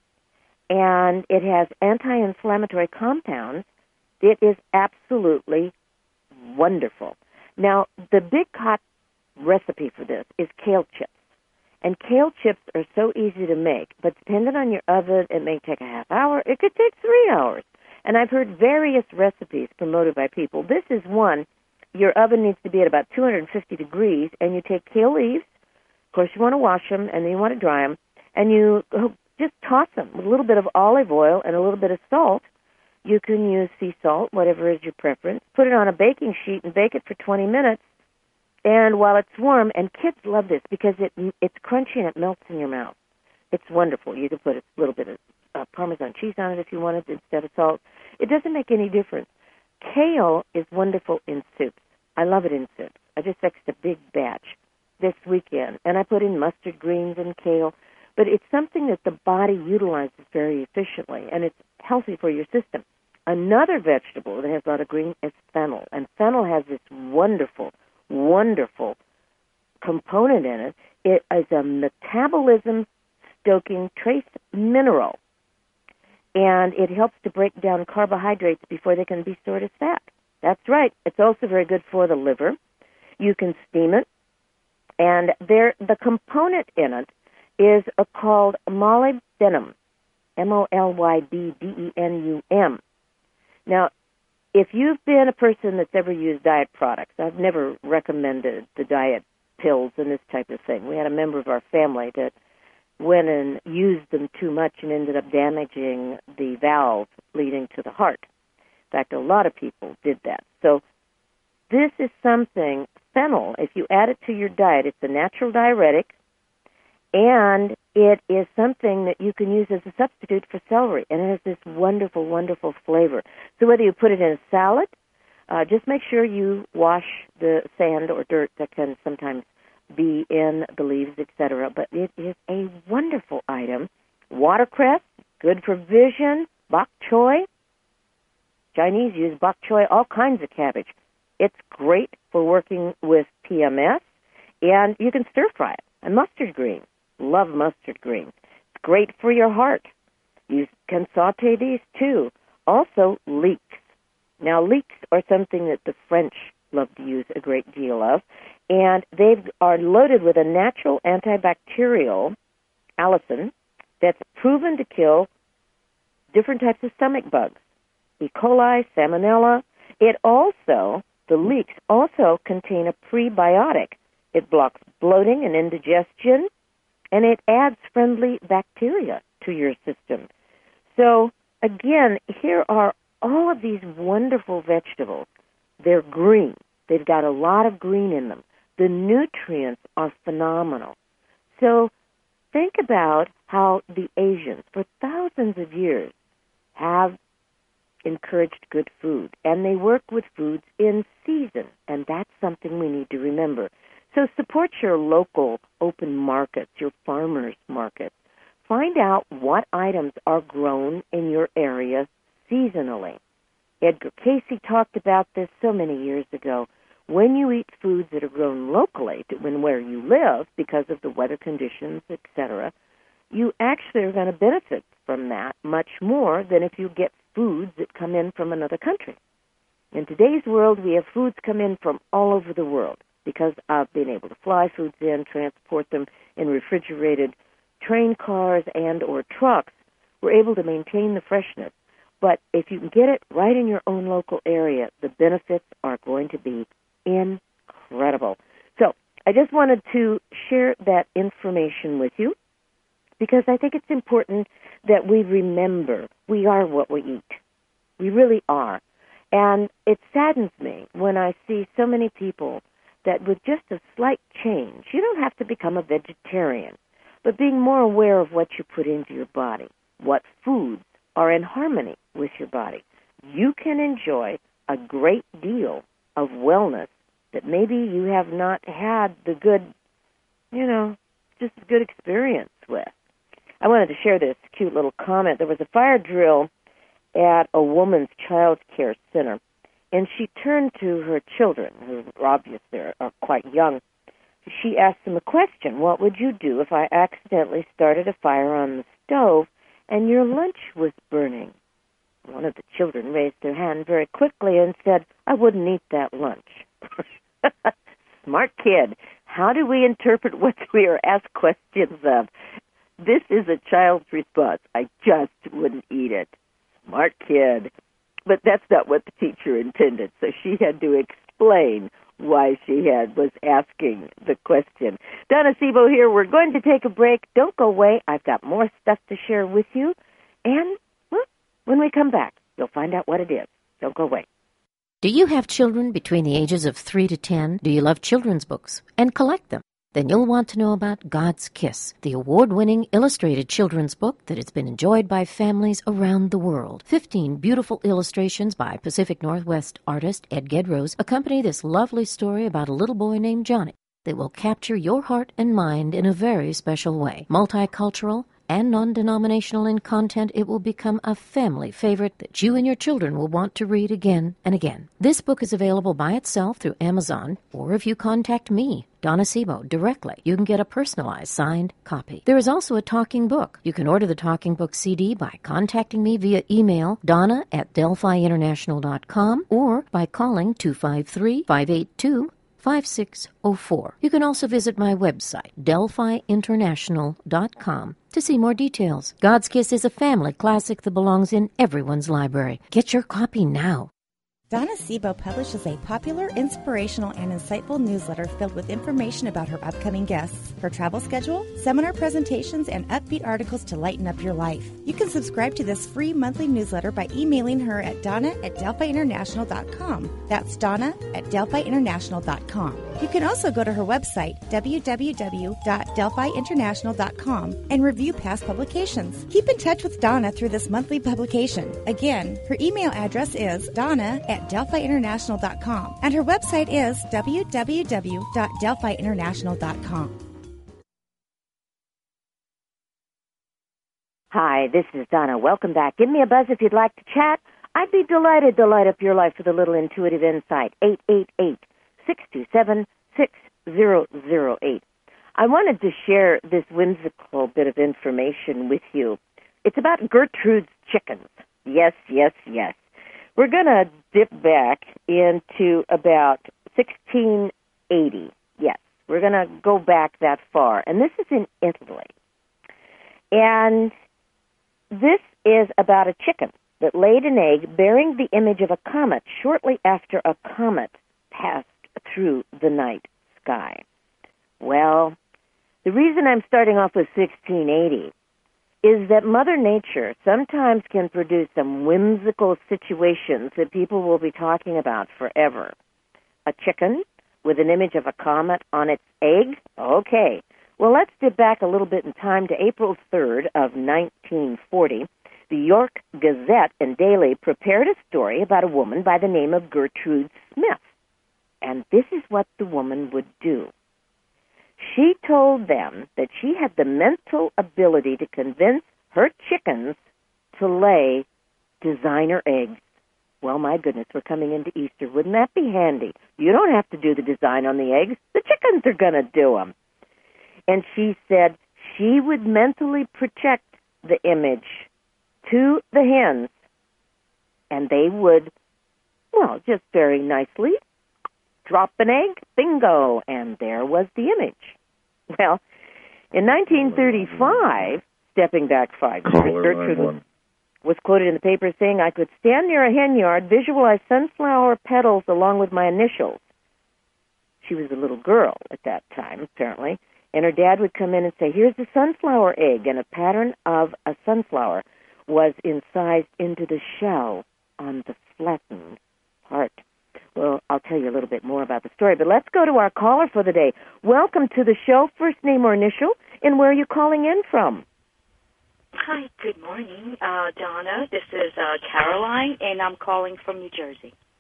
and it has anti-inflammatory compounds. It is absolutely wonderful. Now, the big hot recipe for this is kale chips. And kale chips are so easy to make, but depending on your oven, it may take a half hour. It could take three hours. And I've heard various recipes promoted by people. This is one. Your oven needs to be at about two hundred fifty degrees, and you take kale leaves. Of course, you want to wash them, and then you want to dry them. And you just toss them with a little bit of olive oil and a little bit of salt. You can use sea salt, whatever is your preference. Put it on a baking sheet and bake it for twenty minutes. And while it's warm, and kids love this because it it's crunchy and it melts in your mouth. It's wonderful. You can put a little bit of uh, Parmesan cheese on it if you wanted instead of salt. It doesn't make any difference. Kale is wonderful in soups. I love it in soups. I just fixed a big batch this weekend, and I put in mustard greens and kale. But it's something that the body utilizes very efficiently, and it's healthy for your system. Another vegetable that has a lot of green is fennel, and fennel has this wonderful, wonderful component in it. It is a metabolism-stoking trace mineral, and it helps to break down carbohydrates before they can be stored as fat. That's right. It's also very good for the liver. You can steam it, and there the component in it is a, called molybdenum, M O L Y B D E N U M. Now, if you've been a person that's ever used diet products, I've never recommended the diet pills and this type of thing. We had a member of our family that went and used them too much and ended up damaging the valve leading to the heart. In fact, a lot of people did that. So this is something, fennel, if you add it to your diet, it's a natural diuretic, and it is something that you can use as a substitute for celery, and it has this wonderful, wonderful flavor. So whether you put it in a salad, uh, just make sure you wash the sand or dirt that can sometimes be in the leaves, et cetera. But it is a wonderful item. Watercress, good for vision. Bok choy. Chinese use bok choy, all kinds of cabbage. It's great for working with P M S, and you can stir-fry it. And mustard greens. Love mustard greens. It's great for your heart. You can saute these, too. Also, leeks. Now, leeks are something that the French love to use a great deal of, and they are loaded with a natural antibacterial, allicin, that's proven to kill different types of stomach bugs, E. coli, salmonella. It also, the leeks also contain a prebiotic. It blocks bloating and indigestion, and it adds friendly bacteria to your system. So, again, here are all of these wonderful vegetables. They're green. They've got a lot of green in them. The nutrients are phenomenal. So think about how the Asians, for thousands of years, have encouraged good food, and they work with foods in season, and that's something we need to remember. So support your local open markets, your farmers markets. Find out what items are grown in your area seasonally. Edgar Casey talked about this so many years ago. When you eat foods that are grown locally, to when where you live, because of the weather conditions, et cetera, you actually are going to benefit from that much more than if you get foods that come in from another country. In today's world, we have foods come in from all over the world because of being able to fly foods in, transport them in refrigerated train cars and or trucks. We're able to maintain the freshness. But if you can get it right in your own local area, the benefits are going to be incredible. So I just wanted to share that information with you because I think it's important that we remember we are what we eat. We really are. And it saddens me when I see so many people that with just a slight change, you don't have to become a vegetarian, but being more aware of what you put into your body, what foods are in harmony with your body. You can enjoy a great deal of wellness that maybe you have not had the good, you know, just a good experience with. I wanted to share this cute little comment. There was a fire drill at a woman's child care center, and she turned to her children, who obviously are quite young. She asked them a question: what would you do if I accidentally started a fire on the stove and your lunch was burning? One of the children raised their hand very quickly and said, I wouldn't eat that lunch. Smart kid. How do we interpret what we are asked questions of? This is a child's response. I just wouldn't eat it. Smart kid. But that's not what the teacher intended, so she had to explain why she had was asking the question. Donna Sebo here. We're going to take a break. Don't go away. I've got more stuff to share with you. And, well, when we come back, you'll find out what it is. Don't go away. Do you have children between the ages of three to ten? Do you love children's books and collect them? Then you'll want to know about God's Kiss, the award-winning illustrated children's book that has been enjoyed by families around the world. Fifteen beautiful illustrations by Pacific Northwest artist Ed Gedrose accompany this lovely story about a little boy named Johnny that will capture your heart and mind in a very special way. Multicultural and non-denominational in content, it will become a family favorite that you and your children will want to read again and again. This book is available by itself through Amazon, or if you contact me, Donna Sebo, directly, you can get a personalized signed copy. There is also a talking book. You can order the talking book C D by contacting me via email, donna at delphi international dot com, or by calling two five three, five eight two, five six zero four. You can also visit my website, delphi international dot com, to see more details. God's Kiss is a family classic that belongs in everyone's library. Get your copy now. Donna Sebo publishes a popular, inspirational, and insightful newsletter filled with information about her upcoming guests, her travel schedule, seminar presentations, and upbeat articles to lighten up your life. You can subscribe to this free monthly newsletter by emailing her at donna at delphi international dot com. That's donna at delphi international dot com. You can also go to her website, w w w dot delphi international dot com, and review past publications. Keep in touch with Donna through this monthly publication. Again, her email address is donna at delphi international dot com, and her website is w w w dot delphi international dot com. Hi, this is Donna. Welcome back. Give me a buzz if you'd like to chat. I'd be delighted to light up your life with a little intuitive insight. eight eight eight, six two seven, six zero zero eight. I wanted to share this whimsical bit of information with you. It's about Gertrude's chickens. Yes, yes, yes. We're going to dip back into about sixteen eighty. Yes, we're going to go back that far. And this is in Italy. And this is about a chicken that laid an egg bearing the image of a comet shortly after a comet passed through the night sky. Well, the reason I'm starting off with sixteen eighty is that Mother Nature sometimes can produce some whimsical situations that people will be talking about forever. A chicken with an image of a comet on its egg? Okay. Well, let's dip back a little bit in time to April third of nineteen forty. The York Gazette and Daily prepared a story about a woman by the name of Gertrude Smith. And this is what the woman would do. She told them that she had the mental ability to convince her chickens to lay designer eggs. Well, my goodness, we're coming into Easter. Wouldn't that be handy? You don't have to do the design on the eggs. The chickens are going to do them. And she said she would mentally project the image to the hens, and they would, well, just very nicely drop an egg, bingo, and there was the image. Well, in nineteen thirty-five, stepping back five years, Gertrude was, was quoted in the paper saying, I could stand near a hen yard, visualize sunflower petals along with my initials. She was a little girl at that time, apparently, and her dad would come in and say, here's the sunflower egg, and a pattern of a sunflower was incised into the shell on the flattened part. Well, I'll tell you a little bit more about the story, but let's go to our caller for the day. Welcome to the show, first name or initial, and where are you calling in from? Hi, good morning, uh, Donna. This is uh, Caroline, and I'm calling from New Jersey.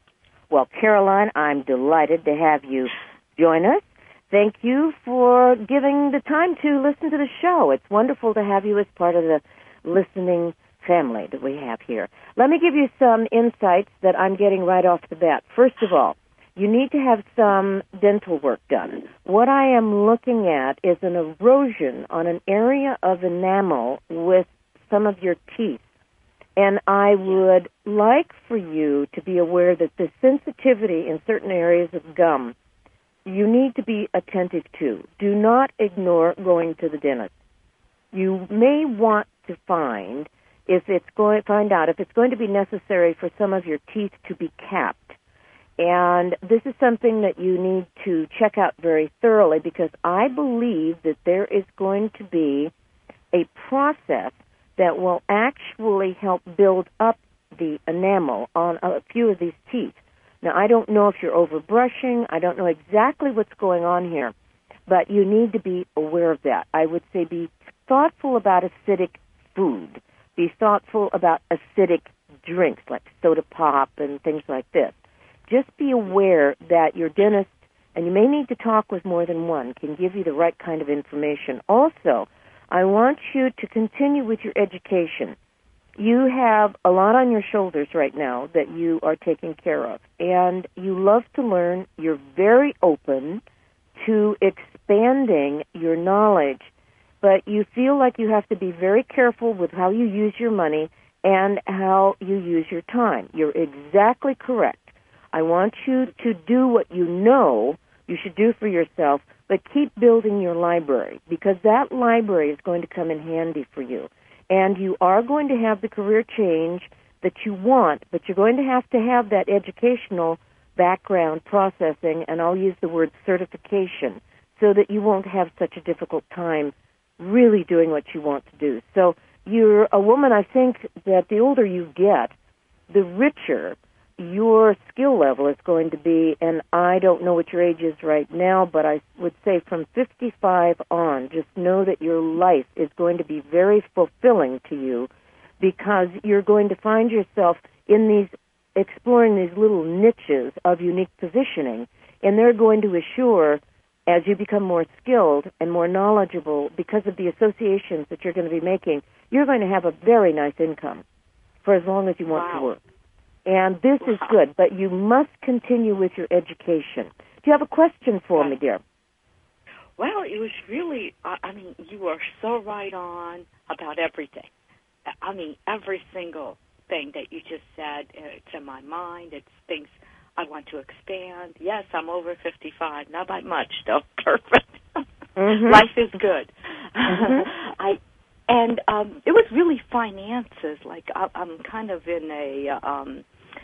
Well, Caroline, I'm delighted to have you join us. Thank you for giving the time to listen to the show. It's wonderful to have you as part of the listening family that we have here. Let me give you some insights that I'm getting right off the bat. First of all, you need to have some dental work done. What I am looking at is an erosion on an area of enamel with some of your teeth. And I would like for you to be aware that the sensitivity in certain areas of gum, you need to be attentive to. Do not ignore going to the dentist. You may want to find if it's going find out if it's going to be necessary for some of your teeth to be capped. And this is something that you need to check out very thoroughly, because I believe that there is going to be a process that will actually help build up the enamel on a few of these teeth. Now, I don't know if you're overbrushing. I don't know exactly what's going on here, but you need to be aware of that. I would say be thoughtful about acidic food. Be thoughtful about acidic drinks like soda pop and things like this. Just be aware that your dentist, and you may need to talk with more than one, can give you the right kind of information. Also, I want you to continue with your education. You have a lot on your shoulders right now that you are taking care of, and you love to learn. You're very open to expanding your knowledge, but you feel like you have to be very careful with how you use your money and how you use your time. You're exactly correct. I want you to do what you know you should do for yourself, but keep building your library, because that library is going to come in handy for you. And you are going to have the career change that you want, but you're going to have to have that educational background processing, and I'll use the word certification, so that you won't have such a difficult time really doing what you want to do. So you're a woman, I think, that the older you get, the richer your skill level is going to be, and I don't know what your age is right now, but I would say from fifty-five on, just know that your life is going to be very fulfilling to you, because you're going to find yourself in these, exploring these little niches of unique positioning, and they're going to assure, as you become more skilled and more knowledgeable, because of the associations that you're going to be making, you're going to have a very nice income for as long as you want wow. to work. And this wow. is good, but you must continue with your education. Do you have a question for right. me, dear? Well, it was really, I mean, you are so right on about everything. I mean, every single thing that you just said, it's in my mind. It's things I want to expand. Yes, I'm over fifty-five, not by much, though. Perfect. Mm-hmm. Life is good. Mm-hmm. I And um, it was really finances. Like, I, I'm kind of in a, um,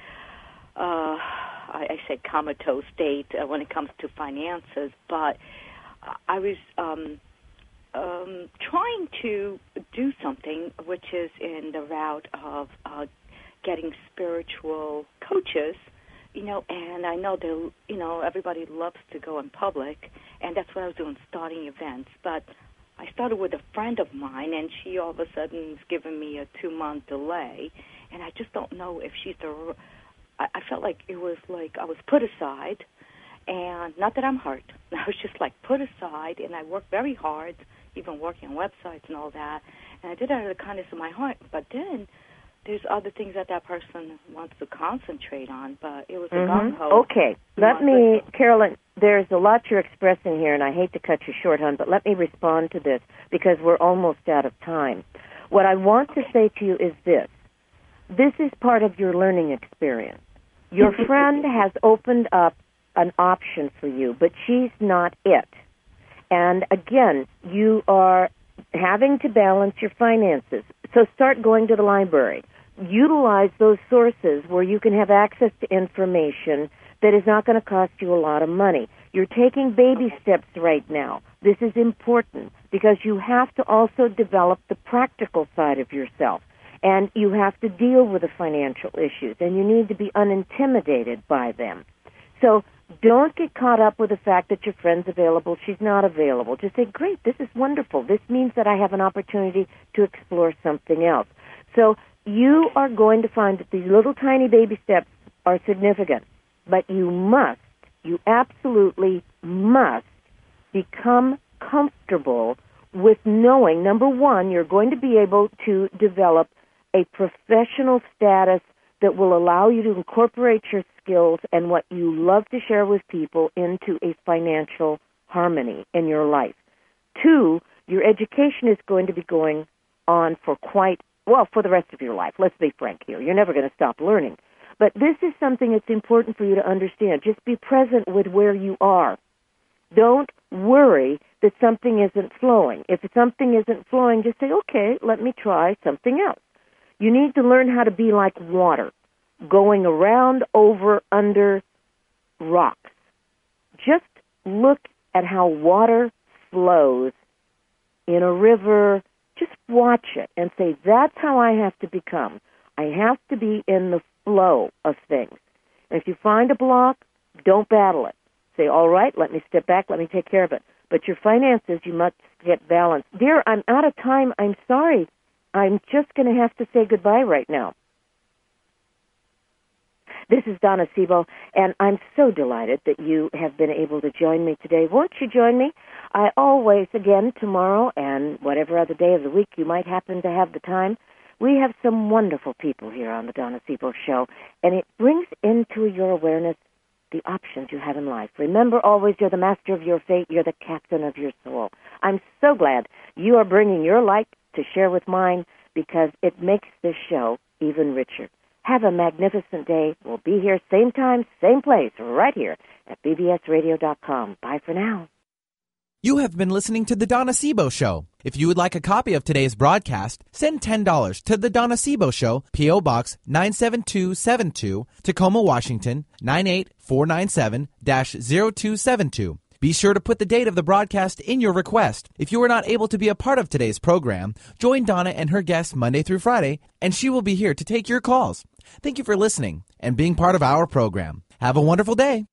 uh, I, I say comatose state uh, when it comes to finances, but I was um, um, trying to do something which is in the route of uh, getting spiritual coaches, you know, and I know that, you know, everybody loves to go in public, and that's what I was doing, starting events, but I started with a friend of mine, and she all of a sudden is giving me a two-month delay, and I just don't know if she's the, I, I felt like it was like I was put aside, and not that I'm hurt. I was just like put aside, and I worked very hard, even working on websites and all that, and I did it out of the kindness of my heart, but then there's other things that that person wants to concentrate on, but it was a mm-hmm. gung-ho. Okay, let me, Carolyn, there's a lot you're expressing here, and I hate to cut you short, hon, but let me respond to this, because we're almost out of time. What I want okay. to say to you is this. This is part of your learning experience. Your friend has opened up an option for you, but she's not it. And again, you are having to balance your finances. So start going to the library. Utilize those sources where you can have access to information that is not going to cost you a lot of money. You're taking baby steps right now. This is important because you have to also develop the practical side of yourself. And you have to deal with the financial issues, and you need to be unintimidated by them. So don't get caught up with the fact that your friend's available, she's not available. Just say, great, this is wonderful. This means that I have an opportunity to explore something else. So you are going to find that these little tiny baby steps are significant. but you must, you absolutely must become comfortable with knowing, number one, you're going to be able to develop a professional status that will allow you to incorporate your skills and what you love to share with people into a financial harmony in your life. Two, your education is going to be going on for quite, well, for the rest of your life. Let's be frank here. You're never going to stop learning. But this is something that's important for you to understand. Just be present with where you are. Don't worry that something isn't flowing. If something isn't flowing, just say, okay, let me try something else. You need to learn how to be like water, going around, over, under rocks. Just look at how water flows in a river. Just watch it and say, that's how I have to become. I have to be in the flow of things. And if you find a block, don't battle it. Say, all right, let me step back, let me take care of it. But your finances, you must get balanced. Dear, I'm out of time. I'm sorry. I'm just going to have to say goodbye right now. This is Donna Sebo, and I'm so delighted that you have been able to join me today. Won't you join me? I always, again, tomorrow and whatever other day of the week you might happen to have the time, we have some wonderful people here on the Donna Sebo Show, and it brings into your awareness the options you have in life. Remember always, you're the master of your fate. You're the captain of your soul. I'm so glad you are bringing your light to share with mine because it makes this show even richer. Have a magnificent day. We'll be here same time, same place, right here at B B S radio dot com. Bye for now. You have been listening to The Donna Sebo Show. If you would like a copy of today's broadcast, send ten dollars to The Donna Sebo Show, P O. Box nine seven two seven two, Tacoma, Washington, nine eight four nine seven dash zero two seven two. Be sure to put the date of the broadcast in your request. If you are not able to be a part of today's program, join Donna and her guests Monday through Friday, and she will be here to take your calls. Thank you for listening and being part of our program. Have a wonderful day.